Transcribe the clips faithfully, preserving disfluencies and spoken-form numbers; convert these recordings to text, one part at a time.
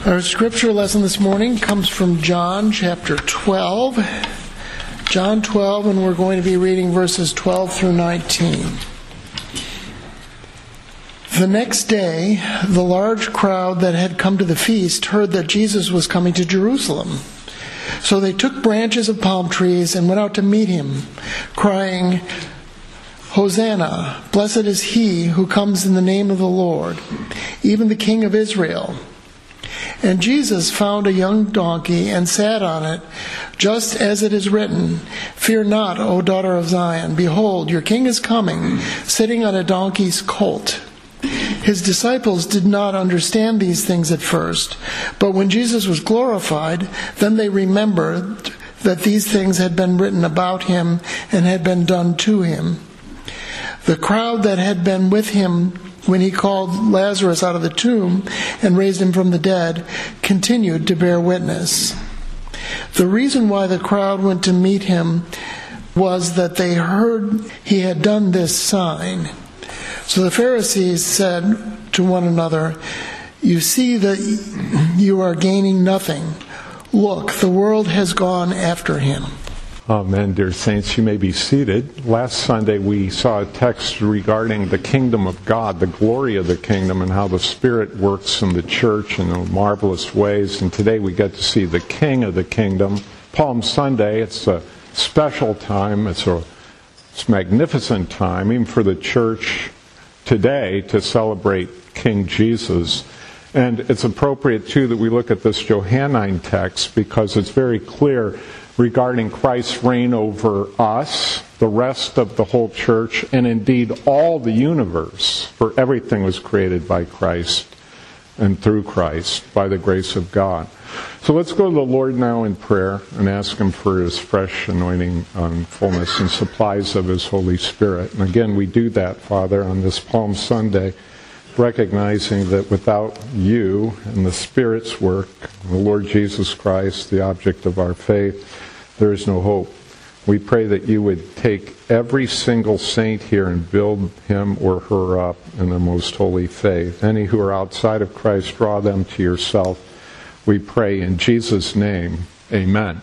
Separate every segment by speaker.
Speaker 1: Our scripture lesson this morning comes from John chapter twelve. John twelve, and we're going to be reading verses twelve through nineteen. The next day, the large crowd that had come to the feast heard that Jesus was coming to Jerusalem. So they took branches of palm trees and went out to meet him, crying, "Hosanna, blessed is he who comes in the name of the Lord, even the King of Israel." And Jesus found a young donkey and sat on it, just as it is written, "Fear not, O daughter of Zion. Behold, your king is coming, sitting on a donkey's colt." His disciples did not understand these things at first, but when Jesus was glorified, then they remembered that these things had been written about him and had been done to him. The crowd that had been with him when he called Lazarus out of the tomb and raised him from the dead continued to bear witness. The reason why the crowd went to meet him was that they heard he had done this sign. So the Pharisees said to one another, "You see that you are gaining nothing. Look, the world has gone after him."
Speaker 2: Amen, dear saints. You may be seated. Last Sunday we saw a text regarding the kingdom of God, the glory of the kingdom, and how the Spirit works in the church in marvelous ways. And today we get to see the King of the kingdom. Palm Sunday, it's a special time. It's a it's magnificent time, even for the church today, to celebrate King Jesus. And it's appropriate, too, that we look at this Johannine text because it's very clear regarding Christ's reign over us, the rest of the whole church, and indeed all the universe, for everything was created by Christ and through Christ by the grace of God. So let's go to the Lord now in prayer and ask him for his fresh anointing on fullness and supplies of his Holy Spirit. And again, we do that, Father, on this Palm Sunday, recognizing that without you and the Spirit's work, the Lord Jesus Christ, the object of our faith, there is no hope. We pray that you would take every single saint here and build him or her up in their most holy faith. Any who are outside of Christ, draw them to yourself. We pray in Jesus' name. Amen.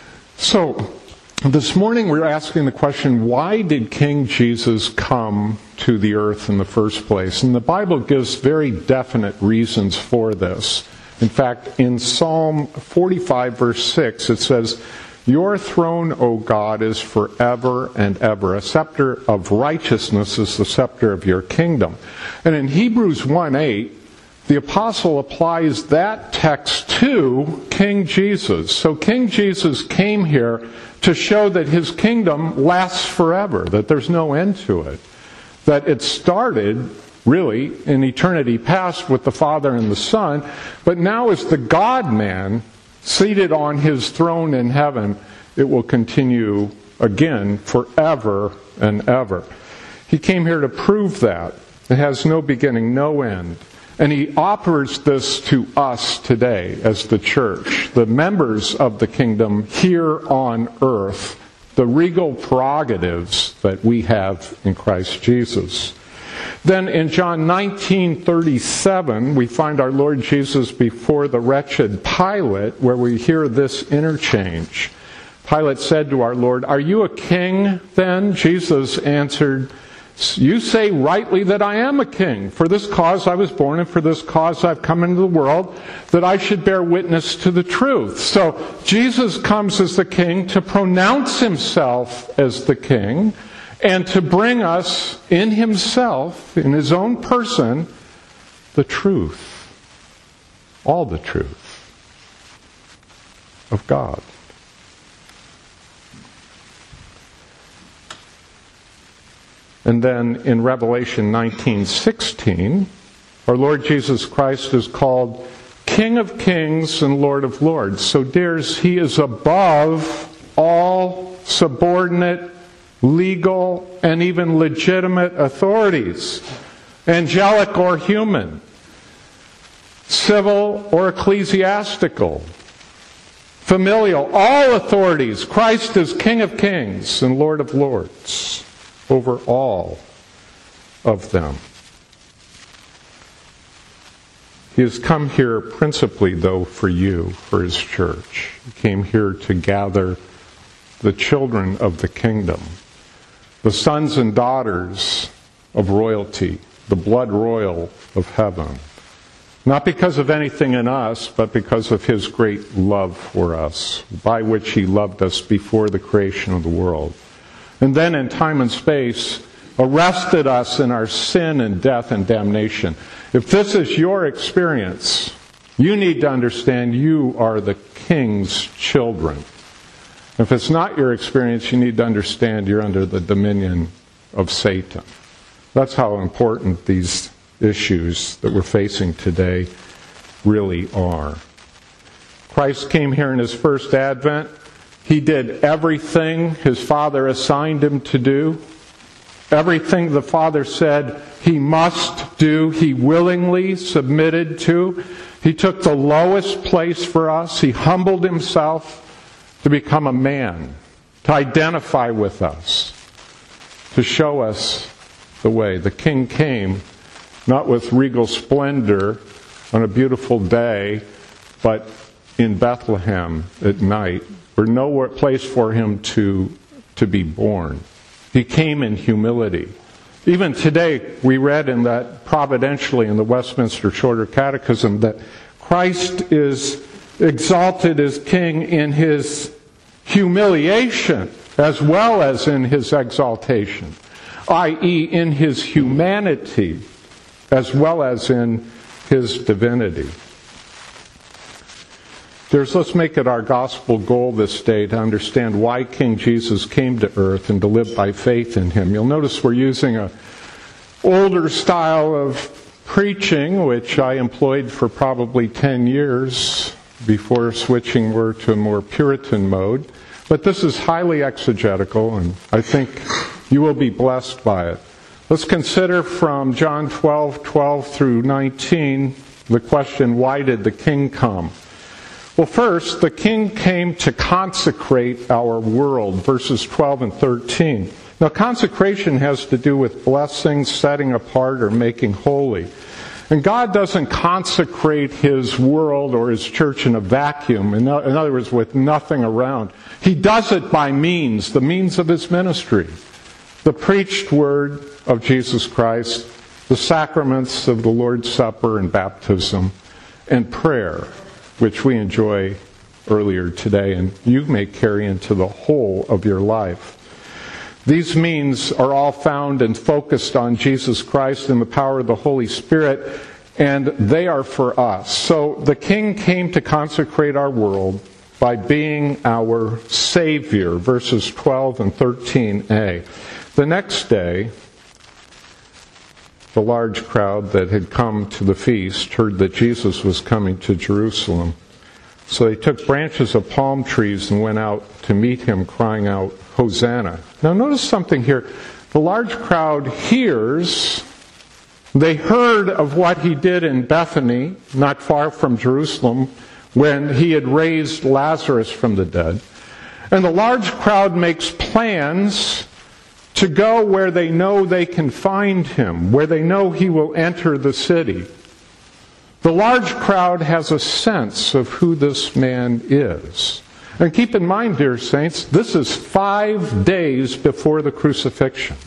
Speaker 2: So, this morning we're asking the question, why did King Jesus come to the earth in the first place? And the Bible gives very definite reasons for this. In fact, in Psalm forty-five, verse six, it says, "Your throne, O God, is forever and ever. A scepter of righteousness is the scepter of your kingdom." And in Hebrews one eight, the apostle applies that text to King Jesus. So King Jesus came here to show that his kingdom lasts forever, that there's no end to it, that it started really in eternity past with the Father and the Son, but now as the God-man seated on his throne in heaven, it will continue again forever and ever. He came here to prove that. It has no beginning, no end. And he offers this to us today as the church, the members of the kingdom here on earth, the regal prerogatives that we have in Christ Jesus. Then in John nineteen thirty-seven, we find our Lord Jesus before the wretched Pilate, where we hear this interchange. Pilate said to our Lord, "Are you a king then?" Jesus answered, "You say rightly that I am a king. For this cause I was born, and for this cause I've come into the world, that I should bear witness to the truth." So Jesus comes as the king to pronounce himself as the king, and to bring us in himself, in his own person, the truth. All the truth of God. And then in Revelation nineteen sixteen, our Lord Jesus Christ is called King of Kings and Lord of Lords. So dears, he is above all subordinate, legal, and even legitimate authorities, angelic or human, civil or ecclesiastical, familial, all authorities. Christ is King of Kings and Lord of Lords over all of them. He has come here principally, though, for you, for his church. He came here to gather the children of the kingdom, the sons and daughters of royalty, the blood royal of heaven. Not because of anything in us, but because of his great love for us, by which he loved us before the creation of the world. And then in time and space, arrested us in our sin and death and damnation. If this is your experience, you need to understand you are the King's children. If it's not your experience, you need to understand you're under the dominion of Satan. That's how important these issues that we're facing today really are. Christ came here in his first advent. He did everything his Father assigned him to do. Everything the Father said he must do, he willingly submitted to. He took the lowest place for us. He humbled himself to become a man, to identify with us, to show us the way. The King came not with regal splendor on a beautiful day, but in Bethlehem at night, where no place for him to, to be born. He came in humility. Even today, we read in that providentially in the Westminster Shorter Catechism that Christ is exalted as King in his humiliation as well as in his exaltation, that is in his humanity as well as in his divinity. There's, let's make it our gospel goal this day to understand why King Jesus came to earth and to live by faith in him. You'll notice we're using an older style of preaching, which I employed for probably ten years before switching we're to a more Puritan mode. But this is highly exegetical, and I think you will be blessed by it. Let's consider from John twelve, twelve through nineteen, the question, why did the King come? Well, first, the King came to consecrate our world, verses twelve and thirteen. Now, consecration has to do with blessing, setting apart, or making holy. And God doesn't consecrate his world or his church in a vacuum, in other words, with nothing around. He does it by means, the means of his ministry. The preached word of Jesus Christ, the sacraments of the Lord's Supper and baptism, and prayer, which we enjoy earlier today, and you may carry into the whole of your life. These means are all found and focused on Jesus Christ and the power of the Holy Spirit, and they are for us. So the King came to consecrate our world by being our Savior, verses twelve and thirteen a. The next day, the large crowd that had come to the feast heard that Jesus was coming to Jerusalem. So they took branches of palm trees and went out to meet him, crying out, Hosanna. Now notice something here. The large crowd hears, they heard of what he did in Bethany, not far from Jerusalem, when he had raised Lazarus from the dead. And the large crowd makes plans to go where they know they can find him, where they know he will enter the city. The large crowd has a sense of who this man is. And keep in mind, dear saints, this is five days before the crucifixion.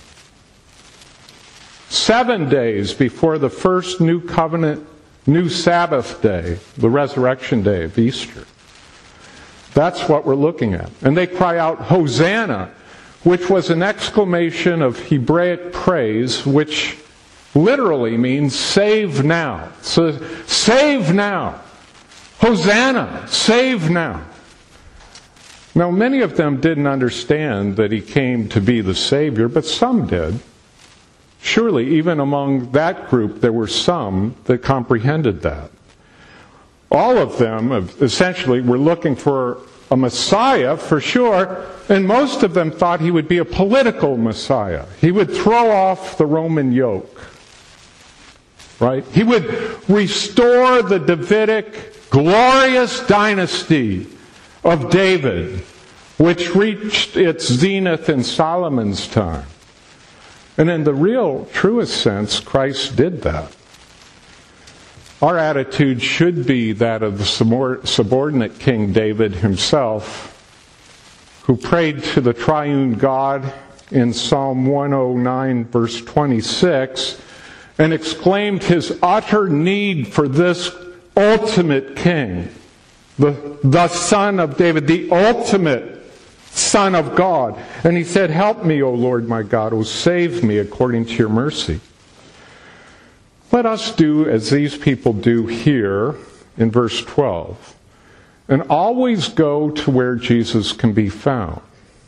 Speaker 2: Seven days before the first new covenant, new Sabbath day, the resurrection day of Easter. That's what we're looking at. And they cry out, Hosanna, which was an exclamation of Hebraic praise, which literally means save now. So, save now. Hosanna, save now. Now, many of them didn't understand that he came to be the Savior, but some did. Surely, even among that group, there were some that comprehended that. All of them, essentially, were looking for a Messiah, for sure, and most of them thought he would be a political Messiah. He would throw off the Roman yoke. Right? He would restore the Davidic glorious dynasty of David, which reached its zenith in Solomon's time. And in the real, truest sense, Christ did that. Our attitude should be that of the subordinate King David himself, who prayed to the triune God in Psalm one oh nine, verse twenty-six, and exclaimed his utter need for this ultimate king, the, the Son of David, the ultimate Son of God. And he said, "Help me, O Lord my God, O save me according to your mercy." Let us do as these people do here in verse twelve, and always go to where Jesus can be found.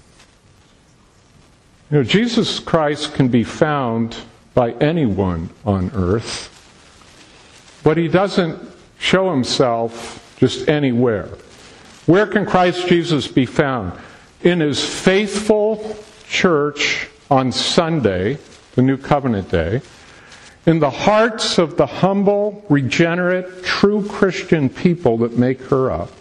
Speaker 2: You know, Jesus Christ can be found by anyone on earth, but he doesn't show himself just anywhere. Where can Christ Jesus be found? In his faithful church on Sunday, the New Covenant Day, in the hearts of the humble, regenerate, true Christian people that make her up,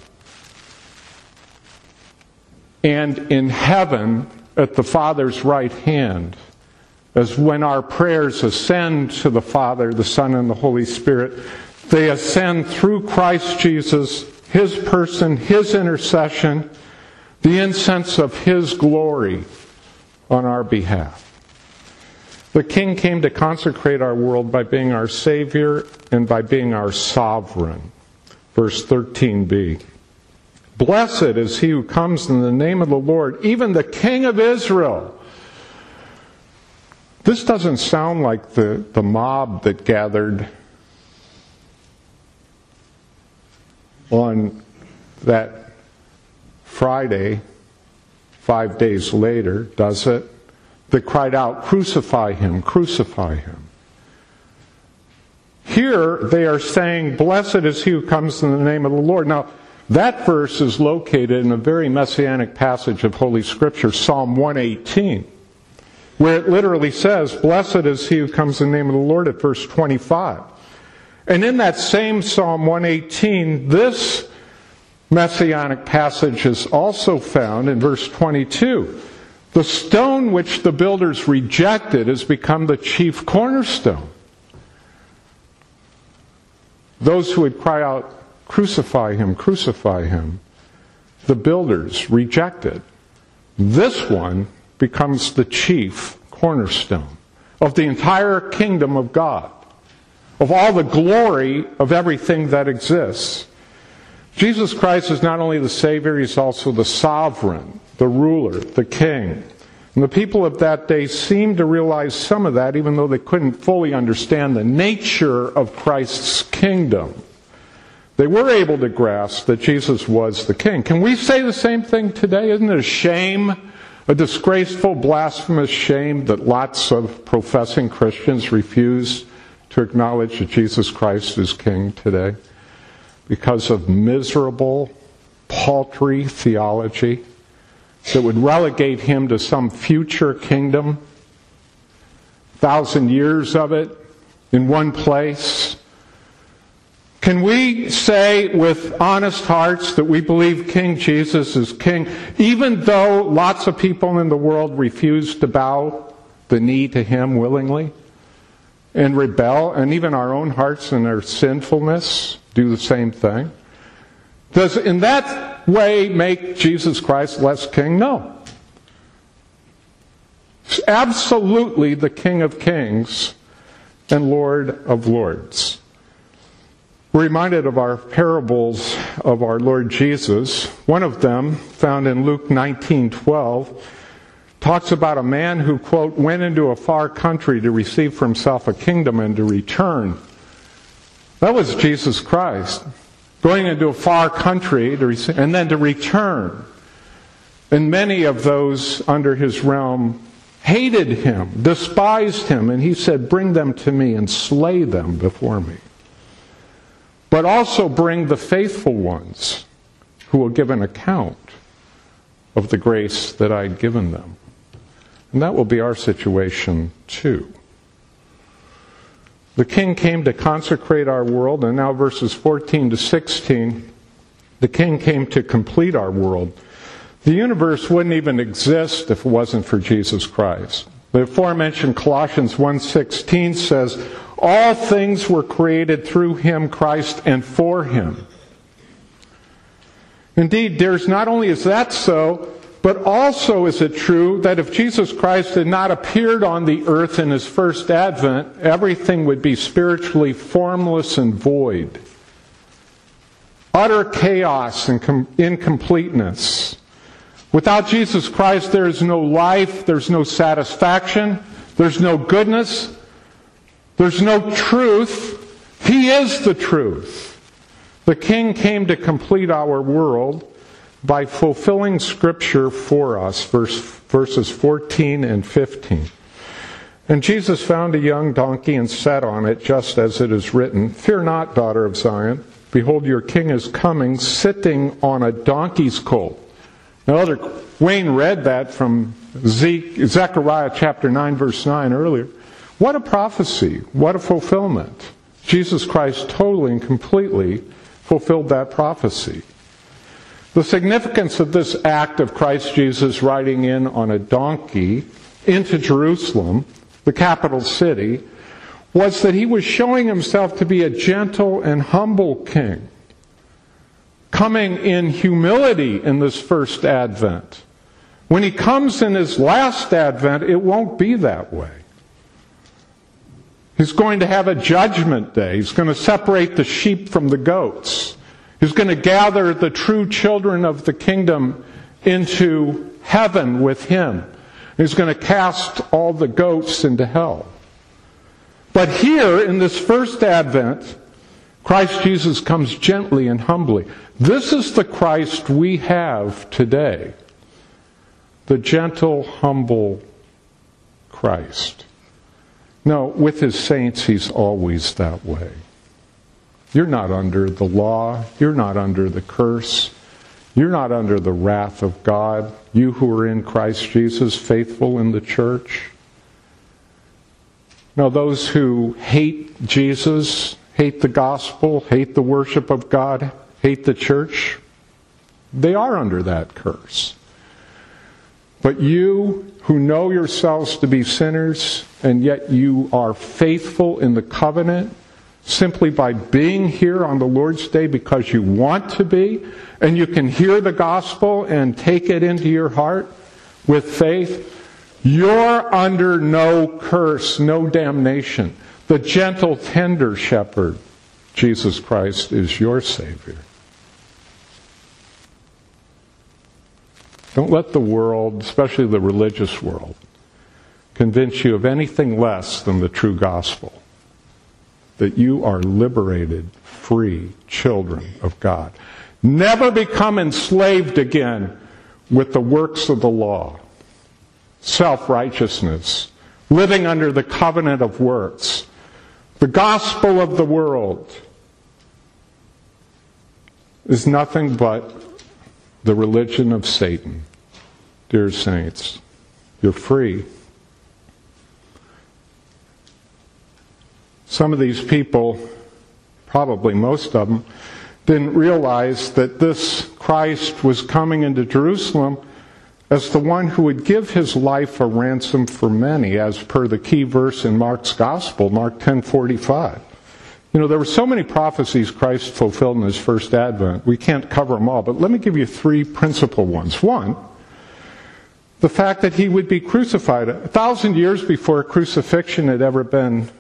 Speaker 2: and in heaven at the Father's right hand, as when our prayers ascend to the Father, the Son, and the Holy Spirit, they ascend through Christ Jesus, his person, his intercession, the incense of his glory on our behalf. The King came to consecrate our world by being our Savior and by being our sovereign. Verse thirteen b. Blessed is he who comes in the name of the Lord, even the King of Israel. This doesn't sound like the, the mob that gathered on that Friday, five days later, does it? That cried out, "Crucify him, crucify him." Here they are saying, "Blessed is he who comes in the name of the Lord." Now, that verse is located in a very messianic passage of Holy Scripture, Psalm one eighteen, where it literally says, "Blessed is he who comes in the name of the Lord," at verse twenty-five. And in that same Psalm one eighteen, this messianic passage is also found in verse twenty-two. The stone which the builders rejected has become the chief cornerstone. Those who would cry out, "Crucify him, crucify him," the builders rejected. This one becomes the chief cornerstone of the entire kingdom of God, of all the glory of everything that exists. Jesus Christ is not only the Savior, he's also the sovereign, the ruler, the king. And the people of that day seemed to realize some of that, even though they couldn't fully understand the nature of Christ's kingdom. They were able to grasp that Jesus was the king. Can we say the same thing today? Isn't it a shame, a disgraceful, blasphemous shame that lots of professing Christians refuse to acknowledge that Jesus Christ is king today because of miserable, paltry theology that would relegate him to some future kingdom, thousand years of it, in one place? Can we say with honest hearts that we believe King Jesus is king, even though lots of people in the world refuse to bow the knee to him willingly and rebel, and even our own hearts in their sinfulness do the same thing? Does in that way make Jesus Christ less king? No. He's absolutely the King of Kings and Lord of Lords. We're reminded of our parables of our Lord Jesus. One of them, found in Luke nineteen twelve, talks about a man who, quote, went into a far country to receive for himself a kingdom and to return. That was Jesus Christ, going into a far country to receive, and then to return. And many of those under his realm hated him, despised him, and he said, "Bring them to me and slay them before me. But also bring the faithful ones who will give an account of the grace that I'd given them." And that will be our situation too. The King came to consecrate our world, and now verses fourteen to sixteen, the King came to complete our world. The universe wouldn't even exist if it wasn't for Jesus Christ. The aforementioned Colossians one sixteen says, All things were created through him, Christ, and for him. Indeed, dears, not only is that so, but also is it true that if Jesus Christ had not appeared on the earth in his first advent, everything would be spiritually formless and void. Utter chaos and com- incompleteness. Without Jesus Christ, there is no life, there's no satisfaction, there's no goodness, there's no truth. He is the truth. The King came to complete our world by fulfilling Scripture for us, verse, verses fourteen and fifteen. And Jesus found a young donkey and sat on it, just as it is written, "Fear not, daughter of Zion. Behold, your king is coming, sitting on a donkey's colt." Now, Elder Wayne read that from Zechariah chapter nine, verse nine earlier. What a prophecy. What a fulfillment. Jesus Christ totally and completely fulfilled that prophecy. The significance of this act of Christ Jesus riding in on a donkey into Jerusalem, the capital city, was that he was showing himself to be a gentle and humble king, coming in humility in this first advent. When he comes in his last advent, it won't be that way. He's going to have a judgment day. He's going to separate the sheep from the goats. He's going to gather the true children of the kingdom into heaven with him. He's going to cast all the goats into hell. But here, in this first advent, Christ Jesus comes gently and humbly. This is the Christ we have today. The gentle, humble Christ. No, with his saints, he's always that way. You're not under the law. You're not under the curse. You're not under the wrath of God. You who are in Christ Jesus, faithful in the church. Now, those who hate Jesus, hate the gospel, hate the worship of God, hate the church, they are under that curse. But you who know yourselves to be sinners, and yet you are faithful in the covenant, simply by being here on the Lord's Day because you want to be, and you can hear the gospel and take it into your heart with faith, you're under no curse, no damnation. The gentle, tender shepherd, Jesus Christ, is your Savior. Don't let the world, especially the religious world, convince you of anything less than the true gospel. That you are liberated, free children of God. Never become enslaved again with the works of the law. Self-righteousness. Living under the covenant of works. The gospel of the world is nothing but the religion of Satan. Dear saints, you're free. Some of these people, probably most of them, didn't realize that this Christ was coming into Jerusalem as the one who would give his life a ransom for many, as per the key verse in Mark's Gospel, Mark ten forty-five. You know, there were so many prophecies Christ fulfilled in his first advent. We can't cover them all, but let me give you three principal ones. One, the fact that he would be crucified. A thousand years before crucifixion had ever been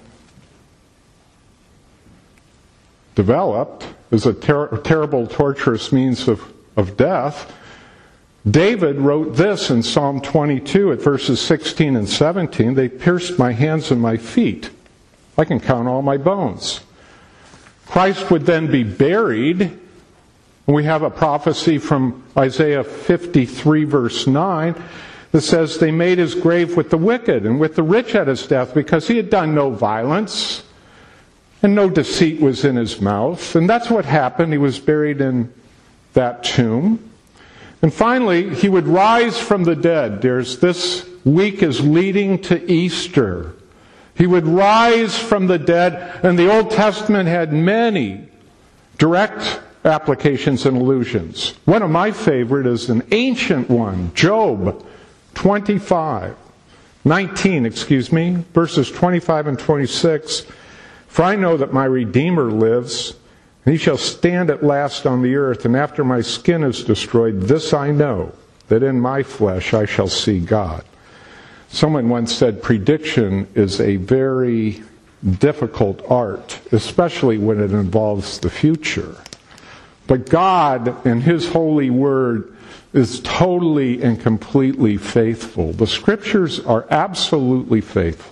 Speaker 2: developed as a ter- terrible, torturous means of, of death, David wrote this in Psalm twenty-two at verses sixteen and seventeen, "They pierced my hands and my feet. I can count all my bones." Christ would then be buried. And we have a prophecy from Isaiah fifty-three verse nine that says, "They made his grave with the wicked and with the rich at his death, because he had done no violence, and no deceit was in his mouth." And that's what happened. He was buried in that tomb. And finally, he would rise from the dead. There's, this week is leading to Easter. He would rise from the dead, and the Old Testament had many direct applications and allusions. One of my favorite is an ancient one, Job twenty-five, nineteen, excuse me, verses twenty-five and twenty-six. For I know that my Redeemer lives, and he shall stand at last on the earth, and after my skin is destroyed, this I know, that in my flesh I shall see God. Someone once said prediction is a very difficult art, especially when it involves the future. But God, in His holy word, is totally and completely faithful. The Scriptures are absolutely faithful.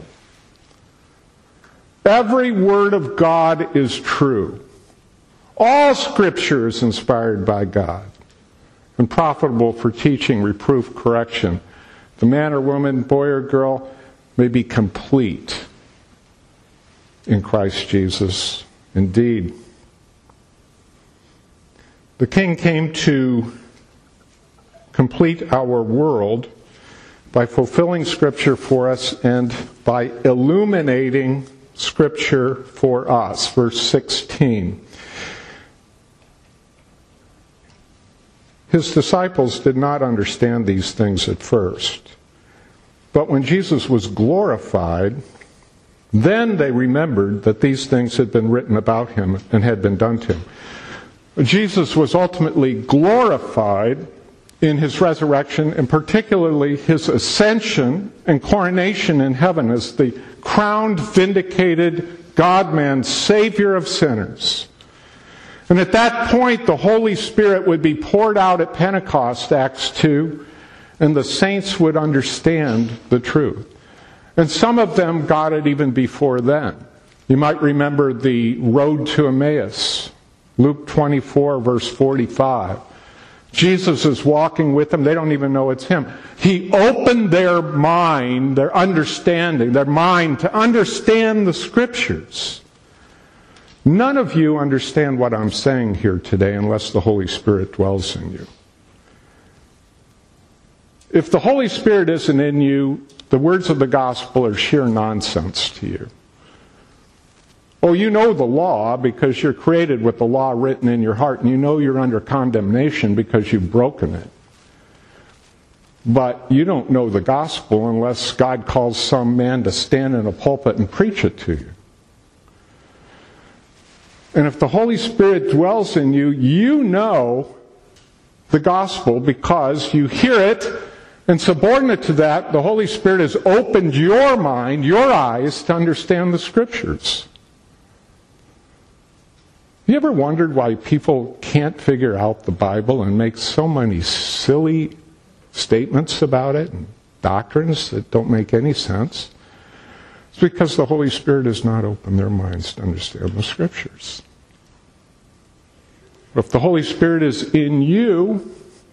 Speaker 2: Every word of God is true. All Scripture is inspired by God and profitable for teaching, reproof, correction. The man or woman, boy or girl, may be complete in Christ Jesus. Indeed. The King came to complete our world by fulfilling Scripture for us and by illuminating Scripture for us. Verse sixteen. His disciples did not understand these things at first. But when Jesus was glorified, then they remembered that these things had been written about Him and had been done to Him. Jesus was ultimately glorified in His resurrection, and particularly His ascension and coronation in heaven as the crowned, vindicated God-man, Savior of sinners. And at that point, the Holy Spirit would be poured out at Pentecost, Acts two, and the saints would understand the truth. And some of them got it even before then. You might remember the road to Emmaus, Luke twenty-four, verse forty-five. Jesus is walking with them. They don't even know it's Him. He opened their mind, their understanding, their mind to understand the Scriptures. None of you understand what I'm saying here today unless the Holy Spirit dwells in you. If the Holy Spirit isn't in you, the words of the gospel are sheer nonsense to you. Oh, you know the law because you're created with the law written in your heart, and you know you're under condemnation because you've broken it. But you don't know the gospel unless God calls some man to stand in a pulpit and preach it to you. And if the Holy Spirit dwells in you, you know the gospel because you hear it, and subordinate to that, the Holy Spirit has opened your mind, your eyes, to understand the Scriptures. You ever wondered why people can't figure out the Bible and make so many silly statements about it and doctrines that don't make any sense? It's because the Holy Spirit has not opened their minds to understand the Scriptures. If the Holy Spirit is in you,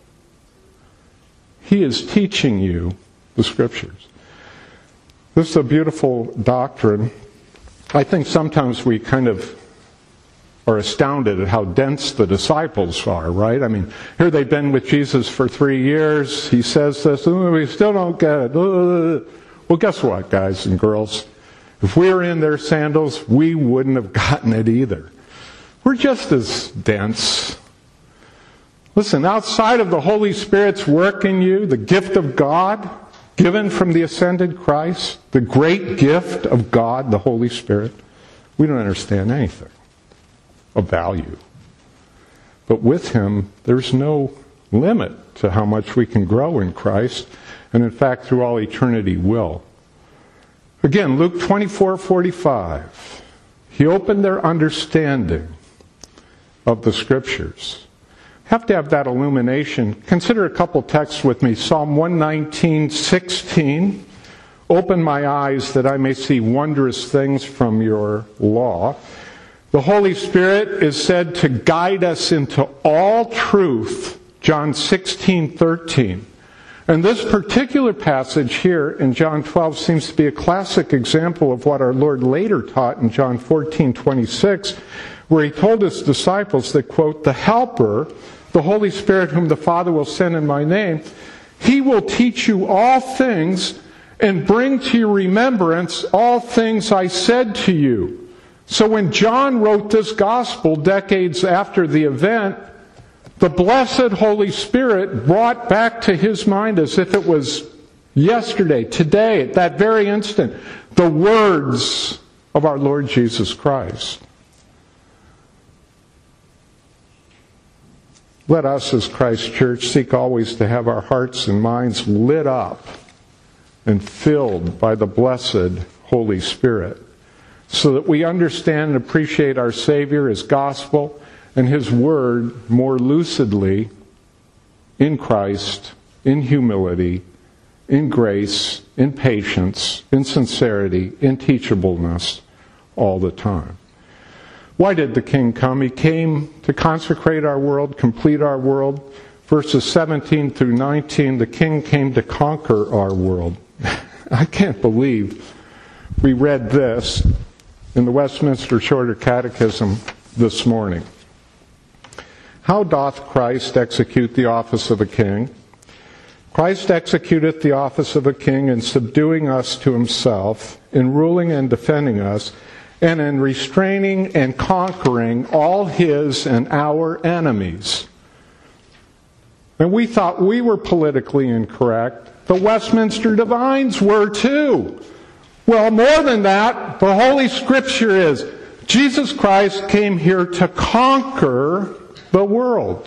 Speaker 2: He is teaching you the Scriptures. This is a beautiful doctrine. I think sometimes we kind of are astounded at how dense the disciples are, right? I mean, here they've been with Jesus for three years. He says this, and we still don't get it. Well, guess what, guys and girls? If we were in their sandals, we wouldn't have gotten it either. We're just as dense. Listen, outside of the Holy Spirit's work in you, the gift of God given from the ascended Christ, the great gift of God, the Holy Spirit, we don't understand anything of value. But with Him, there's no limit to how much we can grow in Christ, and in fact, through all eternity will. Again, Luke twenty-four forty-five. He opened their understanding of the Scriptures. Have to have that illumination. Consider a couple texts with me. Psalm one nineteen sixteen. Open my eyes that I may see wondrous things from your law. The Holy Spirit is said to guide us into all truth. John sixteen thirteen. And this particular passage here in John twelve seems to be a classic example of what our Lord later taught in John fourteen twenty-six, where He told His disciples that, quote, the Helper, the Holy Spirit whom the Father will send in my name, He will teach you all things and bring to your remembrance all things I said to you. So when John wrote this gospel decades after the event, the blessed Holy Spirit brought back to his mind as if it was yesterday, today, at that very instant, the words of our Lord Jesus Christ. Let us as Christ Church seek always to have our hearts and minds lit up and filled by the blessed Holy Spirit, so that we understand and appreciate our Savior, His gospel, and His word more lucidly in Christ, in humility, in grace, in patience, in sincerity, in teachableness all the time. Why did the King come? He came to consecrate our world, complete our world. Verses seventeen through nineteen, the King came to conquer our world. I can't believe we read this in the Westminster Shorter Catechism this morning. How doth Christ execute the office of a king? Christ executeth the office of a king in subduing us to himself, in ruling and defending us, and in restraining and conquering all his and our enemies. And we thought we were politically incorrect. The Westminster Divines were too. Well, more than that, the Holy Scripture is, Jesus Christ came here to conquer the world.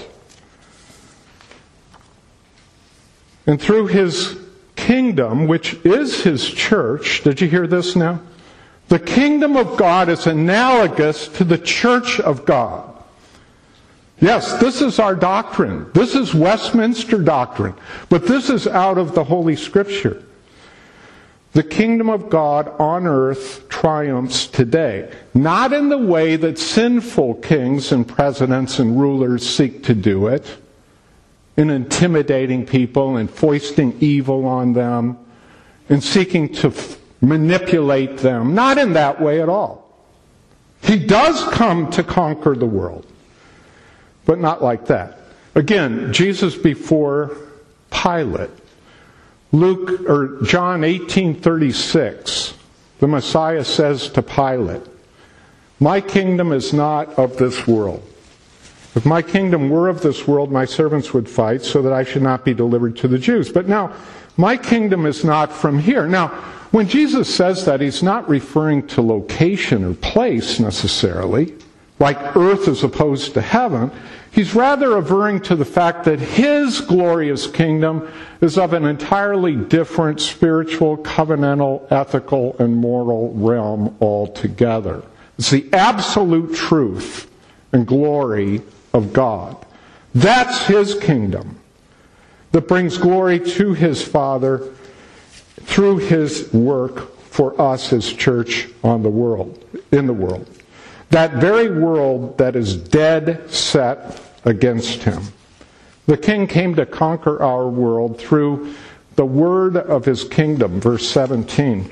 Speaker 2: And through His kingdom, which is His church, did you hear this now? The kingdom of God is analogous to the church of God. Yes, this is our doctrine. This is Westminster doctrine. But this is out of the Holy Scripture. The kingdom of God on earth triumphs today. Not in the way that sinful kings and presidents and rulers seek to do it, in intimidating people and foisting evil on them, and seeking to f- manipulate them. Not in that way at all. He does come to conquer the world. But not like that. Again, Jesus before Pilate. Luke or John eighteen thirty-six, the Messiah says to Pilate, "My kingdom is not of this world. If my kingdom were of this world, my servants would fight so that I should not be delivered to the Jews. But now, my kingdom is not from here." Now, when Jesus says that, He's not referring to location or place necessarily, like earth as opposed to heaven. He's rather averring to the fact that His glorious kingdom is of an entirely different spiritual, covenantal, ethical, and moral realm altogether. It's the absolute truth and glory of God. That's His kingdom that brings glory to His Father through His work for us, His church on the world, in the world. That very world that is dead set against Him. The King came to conquer our world through the word of His kingdom, verse seventeen.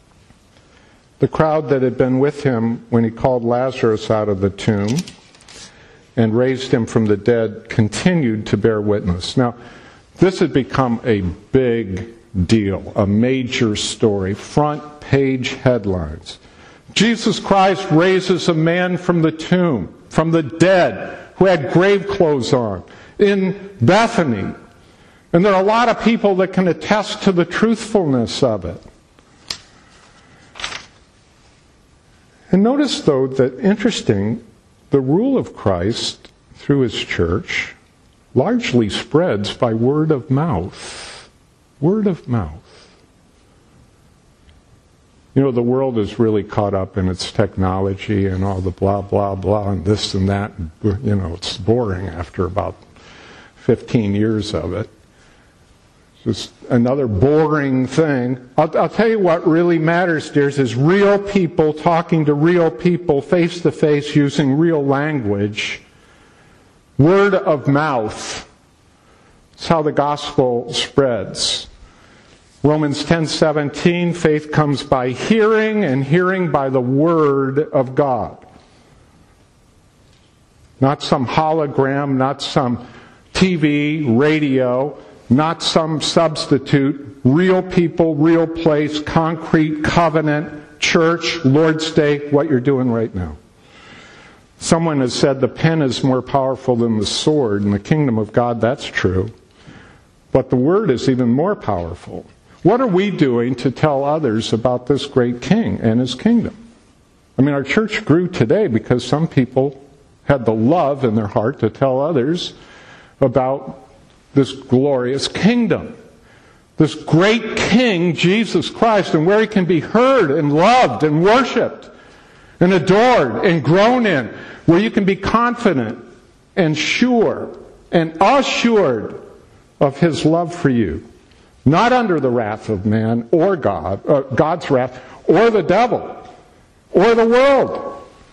Speaker 2: The crowd that had been with Him when He called Lazarus out of the tomb and raised him from the dead continued to bear witness. Now, this had become a big deal, a major story, front page headlines. Jesus Christ raises a man from the tomb, from the dead, who had grave clothes on, in Bethany. And there are a lot of people that can attest to the truthfulness of it. And notice, though, that interesting, the rule of Christ through His church largely spreads by word of mouth. Word of mouth. You know, the world is really caught up in its technology and all the blah, blah, blah, and this and that. You know, it's boring after about fifteen years of it. It's just another boring thing. I'll, I'll tell you what really matters, dears, is real people talking to real people face to face using real language. Word of mouth. It's how the gospel spreads. Romans ten seventeen, faith comes by hearing, and hearing by the word of God. Not some hologram, not some T V, radio, not some substitute. Real people, real place, concrete covenant, church, Lord's Day, what you're doing right now. Someone has said the pen is more powerful than the sword. In the kingdom of God, that's true. But the word is even more powerful. What are we doing to tell others about this great King and His kingdom? I mean, our church grew today because some people had the love in their heart to tell others about this glorious kingdom. This great King, Jesus Christ, and where He can be heard and loved and worshipped and adored and grown in, where you can be confident and sure and assured of His love for you. Not under the wrath of man or God, uh, God's wrath, or the devil, or the world.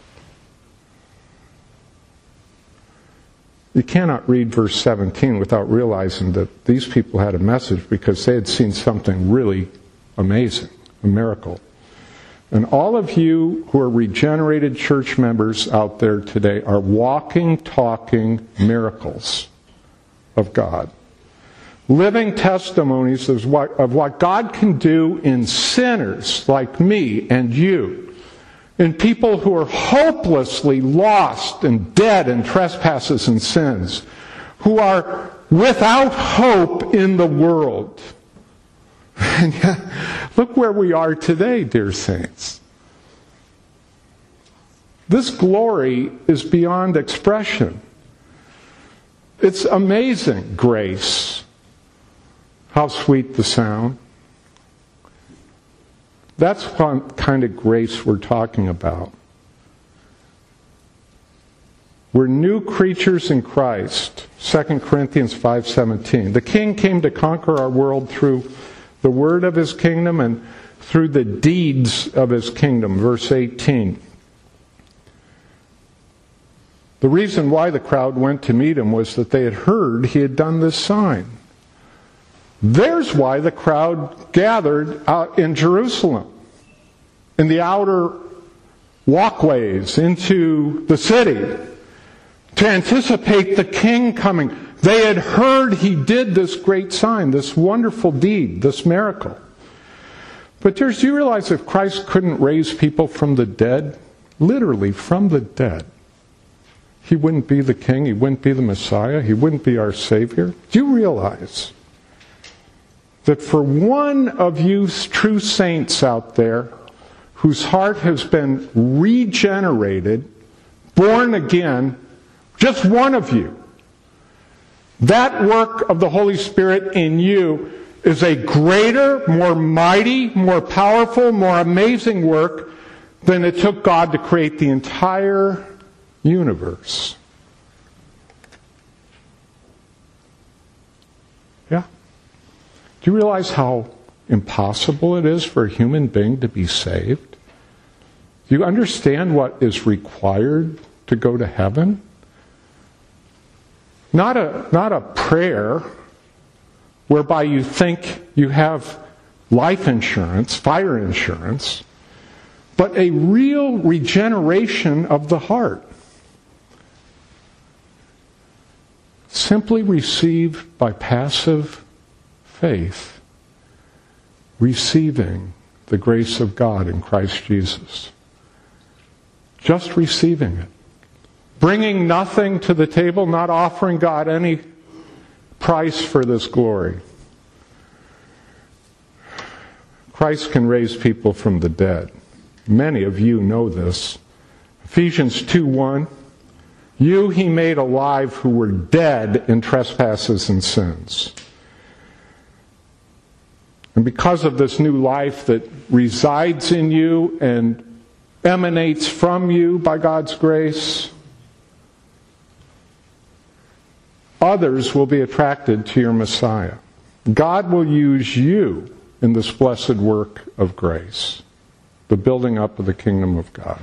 Speaker 2: You cannot read verse seventeen without realizing that these people had a message because they had seen something really amazing, a miracle. And all of you who are regenerated church members out there today are walking, talking miracles of God. Living testimonies of what, of what God can do in sinners like me and you, in people who are hopelessly lost and dead in trespasses and sins, who are without hope in the world. And yet, look where we are today, dear saints. This glory is beyond expression. It's amazing grace. How sweet the sound. That's what kind of grace we're talking about. We're new creatures in Christ. Second Corinthians five seventeen. The King came to conquer our world through the word of His kingdom and through the deeds of His kingdom. Verse eighteen. The reason why the crowd went to meet Him was that they had heard He had done this sign. There's why the crowd gathered out in Jerusalem, in the outer walkways into the city, to anticipate the King coming. They had heard He did this great sign, this wonderful deed, this miracle. But do you realize if Christ couldn't raise people from the dead, literally from the dead, He wouldn't be the King, He wouldn't be the Messiah, He wouldn't be our Savior? Do you realize that for one of you true saints out there whose heart has been regenerated, born again, just one of you, that work of the Holy Spirit in you is a greater, more mighty, more powerful, more amazing work than it took God to create the entire universe. Yeah. Do you realize how impossible it is for a human being to be saved? Do you understand what is required to go to heaven? Not a, not a prayer whereby you think you have life insurance, fire insurance, but a real regeneration of the heart. Simply received by passive faith, receiving the grace of God in Christ Jesus. Just receiving it. Bringing nothing to the table, not offering God any price for this glory. Christ can raise people from the dead. Many of you know this. Ephesians two one. You He made alive who were dead in trespasses and sins. And because of this new life that resides in you and emanates from you by God's grace, others will be attracted to your Messiah. God will use you in this blessed work of grace, the building up of the kingdom of God.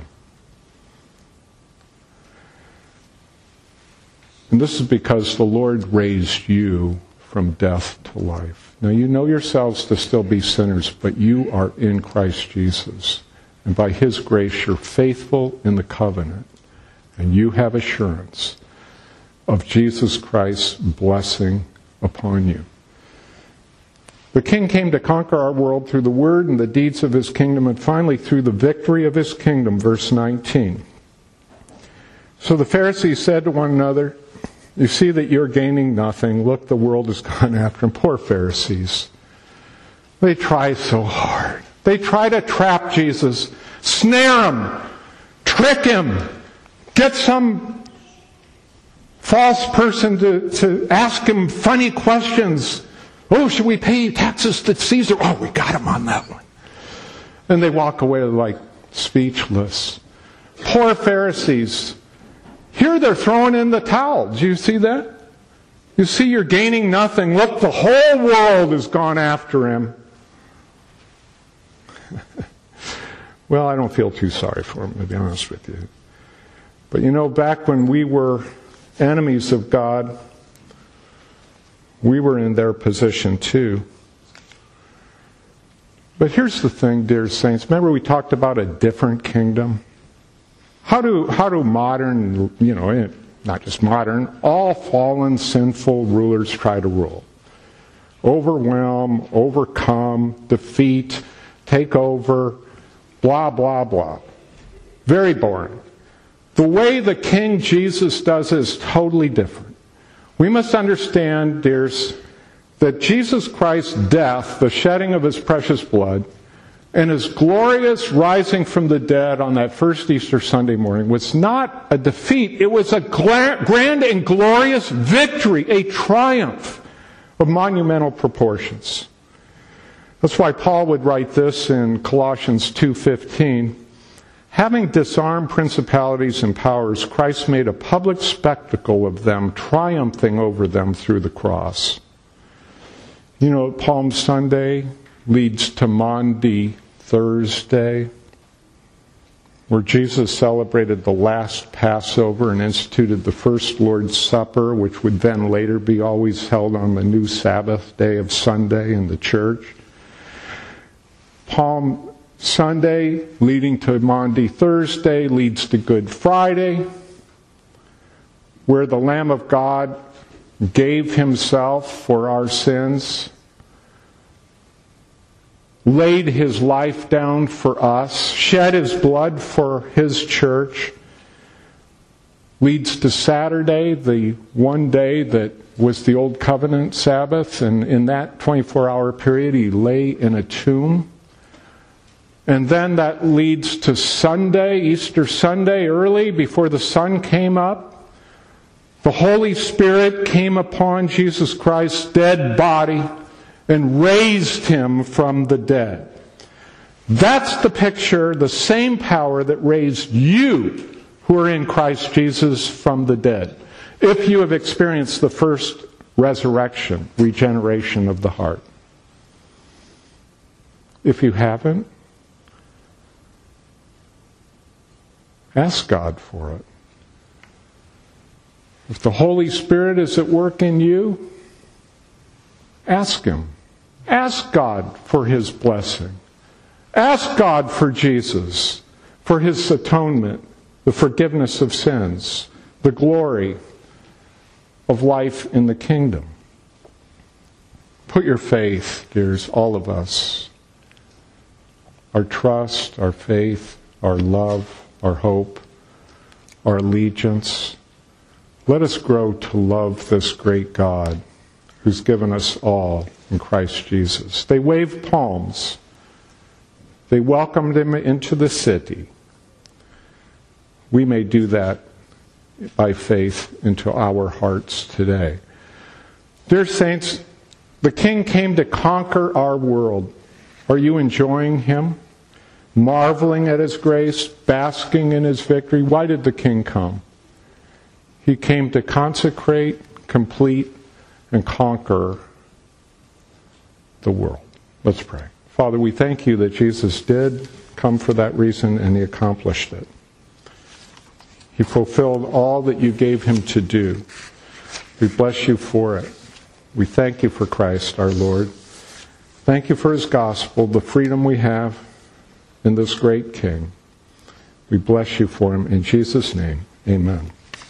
Speaker 2: And this is because the Lord raised you from death to life. Now you know yourselves to still be sinners, but you are in Christ Jesus. And by His grace you're faithful in the covenant. And you have assurance of Jesus Christ's blessing upon you. The King came to conquer our world through the word and the deeds of His kingdom, and finally through the victory of His kingdom, verse nineteen. So the Pharisees said to one another, you see that you're gaining nothing. Look, the world has gone after them. Poor Pharisees. They try so hard. They try to trap Jesus, snare Him, trick him. Get some false person to, to ask him funny questions. Oh, should we pay taxes to Caesar? Oh, we got him on that one. And they walk away like speechless. Poor Pharisees. Here they're throwing in the towel. Do you see that? You see you're gaining nothing. Look, the whole world has gone after him. Well, I don't feel too sorry for him, to be honest with you. But you know, back when we were enemies of God, we were in their position too. But here's the thing, dear saints. Remember we talked about a different kingdom? How do, how do modern, you know, not just modern, all fallen, sinful rulers try to rule? Overwhelm, overcome, defeat, take over, blah, blah, blah. Very boring. The way the King Jesus does it is totally different. We must understand, dears, that Jesus Christ's death, the shedding of his precious blood, and his glorious rising from the dead on that first Easter Sunday morning was not a defeat. It was a grand and glorious victory, a triumph of monumental proportions. That's why Paul would write this in Colossians two fifteen. Having disarmed principalities and powers, Christ made a public spectacle of them, triumphing over them through the cross. You know, Palm Sunday leads to Maundy Thursday, where Jesus celebrated the last Passover and instituted the first Lord's Supper, which would then later be always held on the new Sabbath day of Sunday in the church. Palm Sunday, leading to Maundy Thursday, leads to Good Friday, where the Lamb of God gave himself for our sins, laid his life down for us, shed his blood for his church, leads to Saturday, the one day that was the Old Covenant Sabbath, and in that twenty-four hour period he lay in a tomb. And then that leads to Sunday, Easter Sunday, early, before the sun came up. The Holy Spirit came upon Jesus Christ's dead body and raised him from the dead. That's the picture, the same power that raised you who are in Christ Jesus from the dead. If you have experienced the first resurrection, regeneration of the heart. If you haven't, ask God for it. If the Holy Spirit is at work in you, ask him. Ask God for his blessing. Ask God for Jesus, for his atonement, the forgiveness of sins, the glory of life in the kingdom. Put your faith, dears, all of us, our trust, our faith, our love, our hope, our allegiance. Let us grow to love this great God who's given us all in Christ Jesus. They waved palms. They welcomed him into the city. We may do that by faith into our hearts today. Dear saints, the King came to conquer our world. Are you enjoying him? Marveling at his grace, basking in his victory? Why did the King come? He came to consecrate, complete, and conquer the world. Let's pray. Father, we thank you that Jesus did come for that reason and he accomplished it. He fulfilled all that you gave him to do. We bless you for it. We thank you for Christ our Lord. Thank you for his gospel, the freedom we have in this great King. We bless you for him in Jesus' name. Amen.